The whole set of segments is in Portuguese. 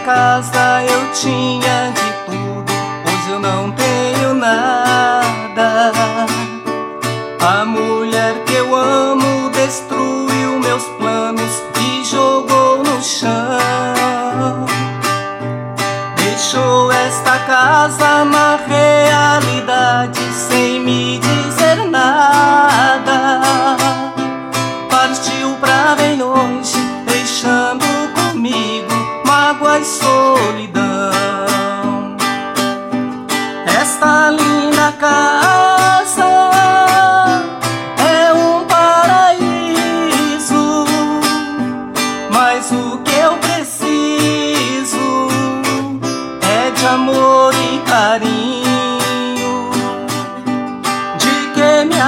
casa eu tinha de tudo, hoje eu não tenho nada. A mulher que eu amo destruiu meus planos e jogou no chão. Deixou esta casa na realidade sem me dizer nada. Partiu pra bem longe, deixando comigo mágoa e solidão. Esta linda casa é um paraíso, mas o que eu preciso é de amor e carinho. De que me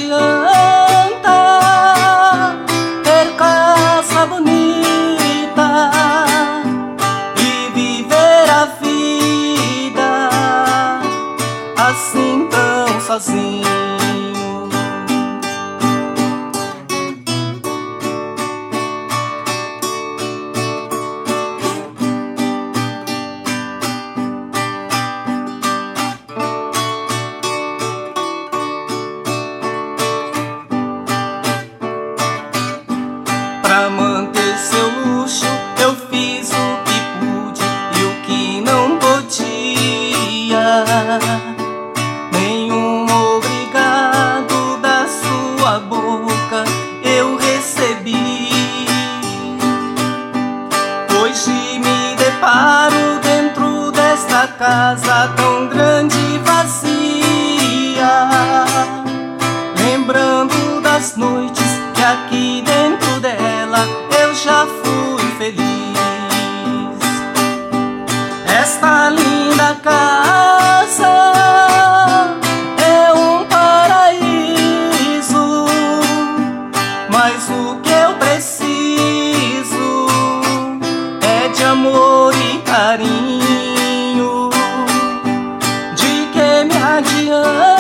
adianta ter casa bonita e viver a vida assim tão sozinho? Pra manter seu luxo eu fiz o que pude e o que não podia. Nenhum obrigado da sua boca eu recebi. Hoje me deparo dentro desta casa tão grande e vazia, lembrando das noites que aqui dentro dela eu já fui feliz. Esta linda casa é um paraíso, mas o que eu preciso é de amor e carinho. De que me adianta